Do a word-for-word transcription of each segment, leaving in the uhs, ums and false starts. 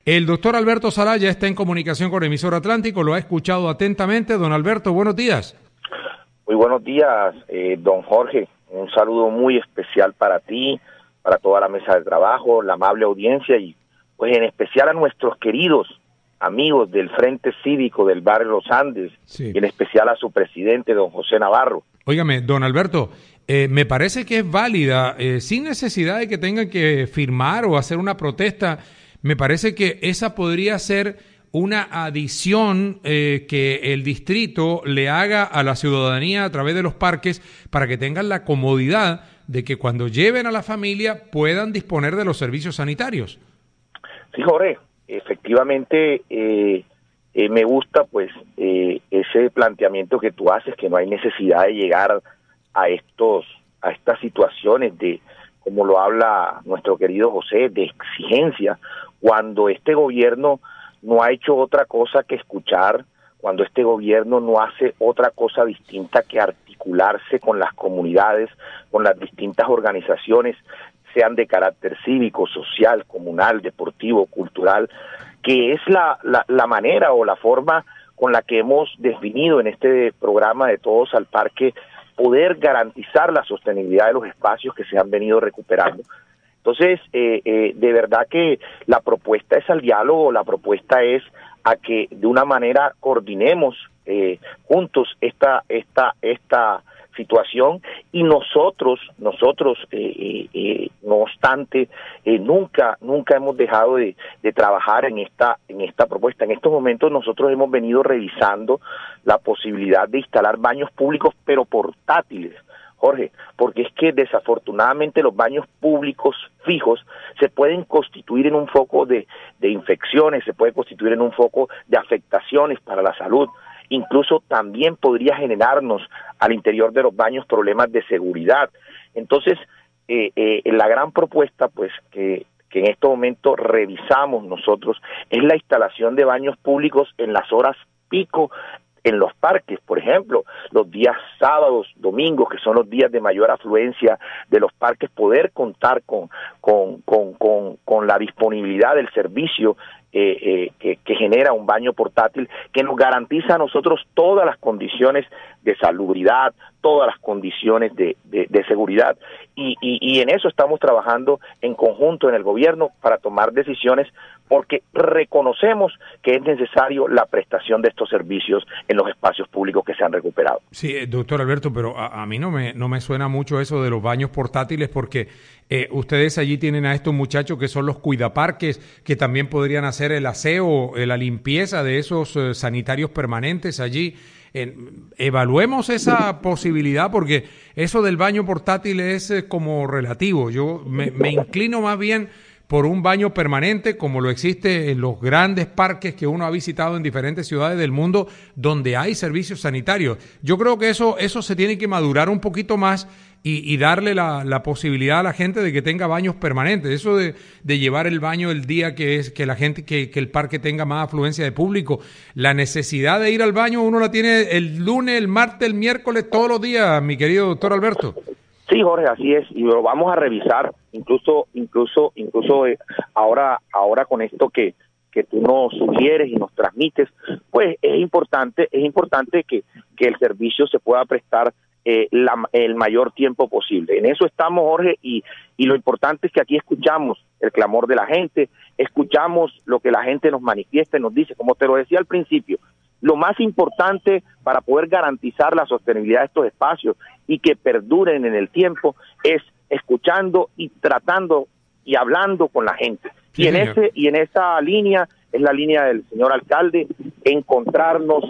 El doctor Alberto Salaya está en comunicación con Emisora Atlántico, lo ha escuchado atentamente. Don Alberto, buenos días. Muy buenos días, eh, don Jorge. Un saludo muy especial para ti, para toda la mesa de trabajo, la amable audiencia y pues en especial a nuestros queridos amigos del Frente Cívico del Barrio Los Andes, sí. Y en especial a su presidente, don José Navarro. Óigame, don Alberto, eh, me parece que es válida, eh, sin necesidad de que tengan que firmar o hacer una protesta. Me parece que esa podría ser una adición eh, que el distrito le haga a la ciudadanía a través de los parques para que tengan la comodidad de que cuando lleven a la familia puedan disponer de los servicios sanitarios. Sí, Jorge, efectivamente eh, eh, me gusta pues eh, ese planteamiento que tú haces, que no hay necesidad de llegar a estos a estas situaciones de, como lo habla nuestro querido José, de exigencia, cuando este gobierno no ha hecho otra cosa que escuchar, cuando este gobierno no hace otra cosa distinta que articularse con las comunidades, con las distintas organizaciones, sean de carácter cívico, social, comunal, deportivo, cultural, que es la, la, la manera o la forma con la que hemos definido en este programa de Todos al Parque poder garantizar la sostenibilidad de los espacios que se han venido recuperando. Entonces, eh, eh, de verdad que la propuesta es al diálogo, la propuesta es a que de una manera coordinemos eh, juntos esta esta esta situación y nosotros nosotros eh, eh, eh, no obstante eh, nunca nunca hemos dejado de, de trabajar en esta en esta propuesta. En estos momentos nosotros hemos venido revisando la posibilidad de instalar baños públicos pero portátiles, Jorge, porque es que desafortunadamente los baños públicos fijos se pueden constituir en un foco de, de infecciones, se puede constituir en un foco de afectaciones para la salud. Incluso también podría generarnos al interior de los baños problemas de seguridad. Entonces, eh, eh, la gran propuesta, pues, que, que en este momento revisamos nosotros, es la instalación de baños públicos en las horas pico, en los parques, por ejemplo, los días sábados, domingos, que son los días de mayor afluencia de los parques, poder contar con, con, con, con, con la disponibilidad del servicio eh, eh, que, que genera un baño portátil, que nos garantiza a nosotros todas las condiciones de salubridad, todas las condiciones de, de, de seguridad, y, y, y en eso estamos trabajando en conjunto en el gobierno para tomar decisiones, porque reconocemos que es necesario la prestación de estos servicios en los espacios públicos que se han recuperado. Sí, doctor Alberto, pero a, a mí no me, no me suena mucho eso de los baños portátiles, porque eh, ustedes allí tienen a estos muchachos que son los cuidaparques, que también podrían hacer el aseo, eh, la limpieza de esos eh, sanitarios permanentes allí. Eh, evaluemos esa posibilidad, porque eso del baño portátil es eh, como relativo. Yo me, me inclino más bien por un baño permanente como lo existe en los grandes parques que uno ha visitado en diferentes ciudades del mundo donde hay servicios sanitarios. Yo creo que eso, eso se tiene que madurar un poquito más y, y darle la, la posibilidad a la gente de que tenga baños permanentes. Eso de, de llevar el baño el día que es que la gente, que, que el parque tenga más afluencia de público. La necesidad de ir al baño uno la tiene el lunes, el martes, el miércoles, todos los días, mi querido doctor Alberto. Sí, Jorge, así es, y lo vamos a revisar, incluso, incluso, incluso eh, ahora, ahora con esto que, que tú nos sugieres y nos transmites, pues es importante, es importante que, que el servicio se pueda prestar eh, la, el mayor tiempo posible. En eso estamos, Jorge, y, y lo importante es que aquí escuchamos el clamor de la gente, escuchamos lo que la gente nos manifiesta y nos dice, como te lo decía al principio. Lo más importante para poder garantizar la sostenibilidad de estos espacios y que perduren en el tiempo es escuchando y tratando y hablando con la gente. Sí, y en señor. ese y en esa línea es la línea del señor alcalde, encontrarnos,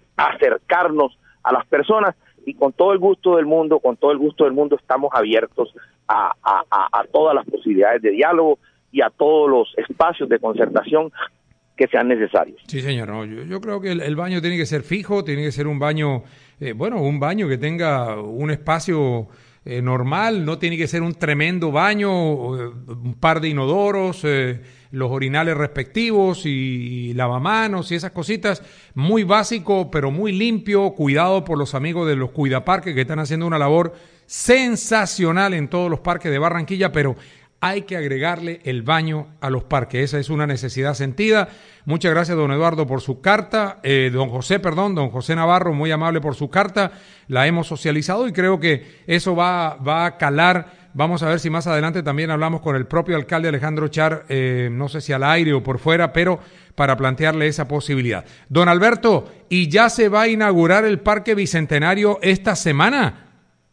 acercarnos a las personas, y con todo el gusto del mundo, con todo el gusto del mundo estamos abiertos a, a, a, a todas las posibilidades de diálogo y a todos los espacios de concertación que sean necesarios. Sí, señor. No, yo, yo creo que el, el baño tiene que ser fijo, tiene que ser un baño, eh, bueno, un baño que tenga un espacio eh, normal, no tiene que ser un tremendo baño, eh, un par de inodoros, eh, los orinales respectivos y, y lavamanos y esas cositas, muy básico, pero muy limpio, cuidado por los amigos de los cuidaparques que están haciendo una labor sensacional en todos los parques de Barranquilla, pero hay que agregarle el baño a los parques. Esa es una necesidad sentida. Muchas gracias, don Eduardo, por su carta. Eh, don José, perdón, don José Navarro, muy amable por su carta. La hemos socializado y creo que eso va, va a calar. Vamos a ver si más adelante también hablamos con el propio alcalde Alejandro Char, eh, no sé si al aire o por fuera, pero para plantearle esa posibilidad. Don Alberto, ¿y ya se va a inaugurar el Parque Bicentenario esta semana?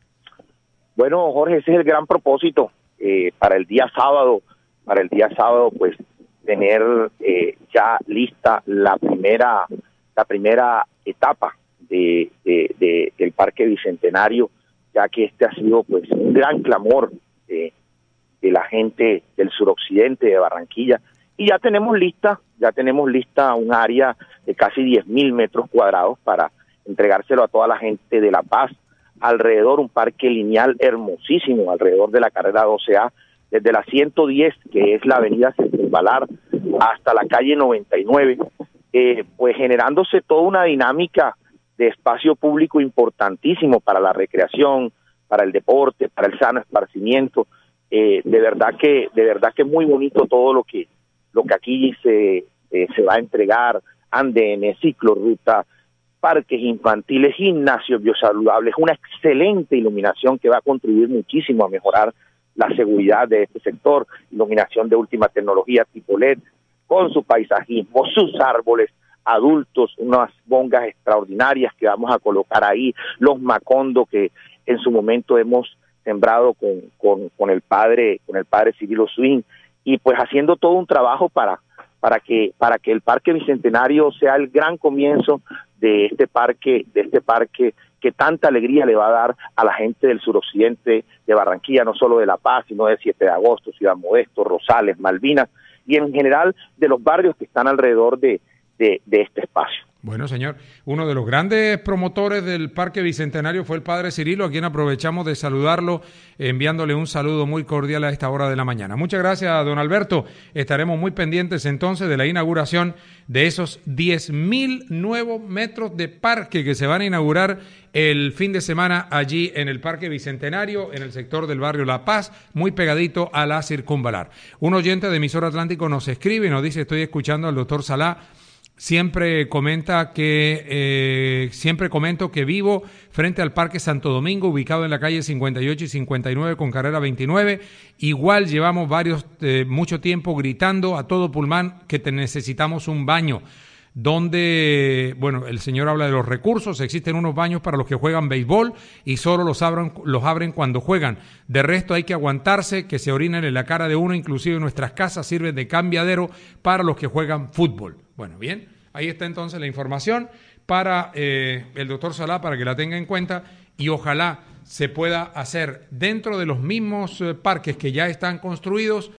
Bueno, Jorge, ese es el gran propósito eh, para el día sábado, para el día sábado, pues tener eh, ya lista la primera, la primera etapa de, de, de del Parque Bicentenario, ya que este ha sido pues un gran clamor de, de la gente del suroccidente de Barranquilla, y ya tenemos lista, ya tenemos lista un área de casi diez mil metros cuadrados para entregárselo a toda la gente de La Paz, alrededor un parque lineal hermosísimo, alrededor de la carrera doce A, desde la ciento diez, que es la avenida Circunvalar, hasta la calle noventa y nueve, eh, pues generándose toda una dinámica de espacio público importantísimo para la recreación, para el deporte, para el sano esparcimiento. Eh, de verdad que de verdad que es muy bonito todo lo que lo que aquí se eh, se va a entregar: andenes, ciclorruta, parques infantiles, gimnasios biosaludables, una excelente iluminación que va a contribuir muchísimo a mejorar la seguridad de este sector, iluminación de última tecnología tipo L E D, con su paisajismo, sus árboles adultos, unas bongas extraordinarias que vamos a colocar ahí, los macondo que en su momento hemos sembrado con, con, con el padre, con el padre Cirilo Swing, y pues haciendo todo un trabajo para, para que, para que el Parque Bicentenario sea el gran comienzo de este parque, de este parque que tanta alegría le va a dar a la gente del suroccidente de Barranquilla, no solo de La Paz, sino de siete de agosto, Ciudad Modesto, Rosales, Malvinas, y en general de los barrios que están alrededor de De, de este espacio. Bueno, señor, uno de los grandes promotores del Parque Bicentenario fue el padre Cirilo, a quien aprovechamos de saludarlo, enviándole un saludo muy cordial a esta hora de la mañana. Muchas gracias, don Alberto. Estaremos muy pendientes entonces de la inauguración de esos diez mil nuevos metros de parque que se van a inaugurar el fin de semana allí en el Parque Bicentenario, en el sector del barrio La Paz, muy pegadito a la Circunvalar. Un oyente de Emisor Atlántico nos escribe y nos dice: estoy escuchando al doctor Salá. Siempre comenta que eh, siempre comento que vivo frente al Parque Santo Domingo, ubicado en la calle cincuenta y ocho y cincuenta y nueve con carrera veintinueve. Igual llevamos varios eh, mucho tiempo gritando a todo pulmón que te necesitamos un baño. Donde, bueno, el señor habla de los recursos, existen unos baños para los que juegan béisbol y solo los abren, los abren cuando juegan. De resto hay que aguantarse, que se orinen en la cara de uno, inclusive nuestras casas sirven de cambiadero para los que juegan fútbol. Bueno, bien, ahí está entonces la información para eh, el doctor Salá, para que la tenga en cuenta, y ojalá se pueda hacer dentro de los mismos eh, parques que ya están construidos